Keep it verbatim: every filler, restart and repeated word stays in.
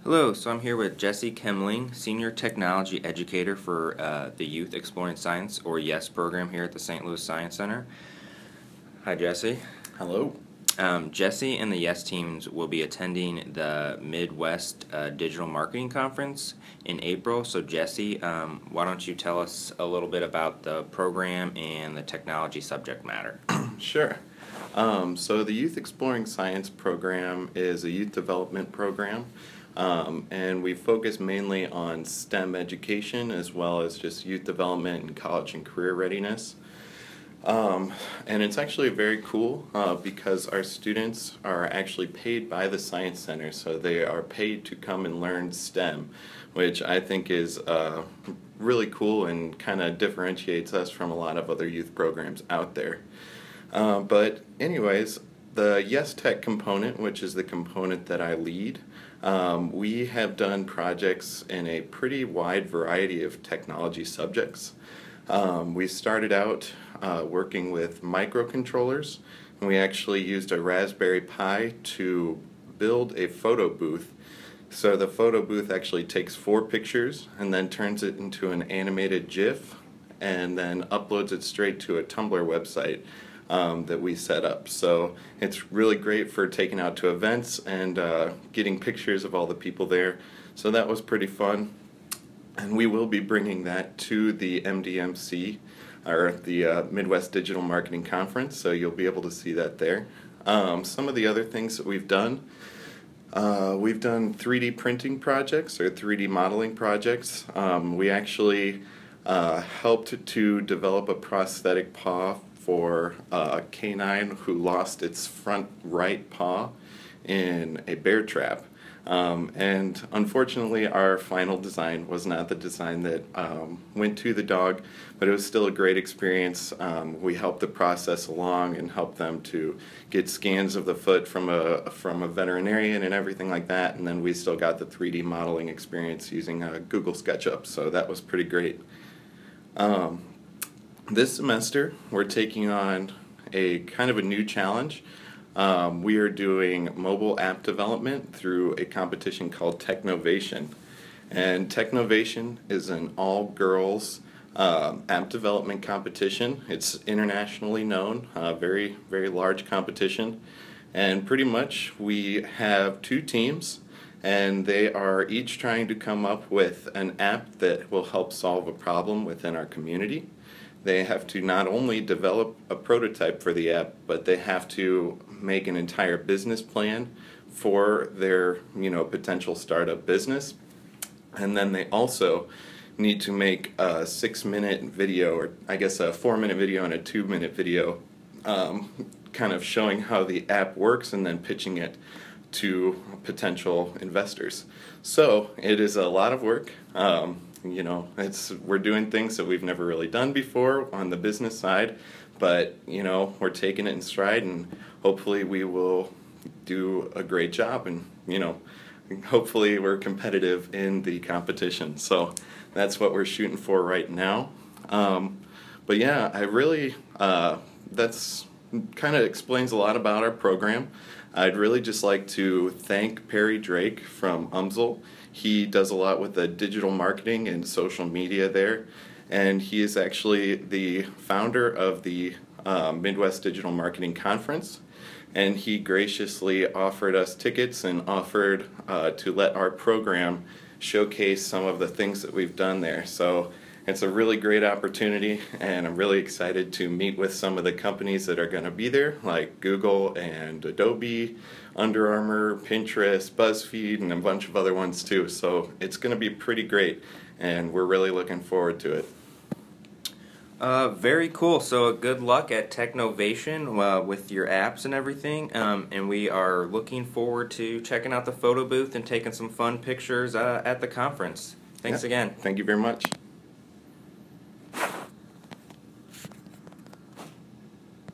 Hello, so I'm here with Jesse Kemling, Senior Technology Educator for uh, the Youth Exploring Science, or YES program here at the Saint Louis Science Center. Hi, Jesse. Hello. Um, Jesse and the YES teams will be attending the Midwest uh, Digital Marketing Conference in April. So, Jesse, um, why don't you tell us a little bit about the program and the technology subject matter? Sure. Um, so the Youth Exploring Science program is a youth development program, um, and we focus mainly on STEM education as well as just youth development and college and career readiness. Um, and it's actually very cool uh, because our students are actually paid by the Science Center, so they are paid to come and learn STEM, which I think is uh, really cool and kind of differentiates us from a lot of other youth programs out there. Uh, but anyways, the YES Tech component, which is the component that I lead, um, we have done projects in a pretty wide variety of technology subjects. Um, we started out uh, working with microcontrollers, and we actually used a Raspberry Pi to build a photo booth. So the photo booth actually takes four pictures and then turns it into an animated GIF and then uploads it straight to a Tumblr website um, that we set up. So it's really great for taking out to events and uh, getting pictures of all the people there. So that was pretty fun. And we will be bringing that to the M D M C, or the uh, Midwest Digital Marketing Conference, so you'll be able to see that there. Um, some of the other things that we've done, uh, we've done three D printing projects or three D modeling projects. Um, we actually uh, helped to develop a prosthetic paw for a canine who lost its front right paw in a bear trap. Um, and unfortunately, our final design was not the design that um, went to the dog, but it was still a great experience. Um, we helped the process along and helped them to get scans of the foot from a from a veterinarian and everything like that, and then we still got the three D modeling experience using uh, Google SketchUp, so that was pretty great. Um, this semester, we're taking on a kind of a new challenge. Um, we are doing mobile app development through a competition called Technovation. And Technovation is an all-girls um, app development competition. It's internationally known, a very, very large competition. And pretty much we have two teams, and they are each trying to come up with an app that will help solve a problem within our community. They have to not only develop a prototype for the app, but they have to make an entire business plan for their, you know, potential startup business. And then they also need to make a six-minute video, or I guess a four-minute video and a two-minute video, um, kind of showing how the app works and then pitching it to potential investors. So it is a lot of work. Um, You know, it's we're doing things that we've never really done before on the business side, but you know, we're taking it in stride, and hopefully we will do a great job, and you know, hopefully we're competitive in the competition. So that's what we're shooting for right now. Um, but yeah, I really uh, that's kind of explains a lot about our program. I'd really just like to thank Perry Drake from U M S L. He does a lot with the digital marketing and social media there, and he is actually the founder of the uh, Midwest Digital Marketing Conference, and he graciously offered us tickets and offered uh, to let our program showcase some of the things that we've done there. So it's a really great opportunity, and I'm really excited to meet with some of the companies that are going to be there, like Google and Adobe, Under Armour, Pinterest, BuzzFeed, and a bunch of other ones too. So it's going to be pretty great, and we're really looking forward to it. Uh, very cool. So good luck at Technovation uh, with your apps and everything. Um, and we are looking forward to checking out the photo booth and taking some fun pictures uh, at the conference. Thanks Yeah. again. Thank you very much.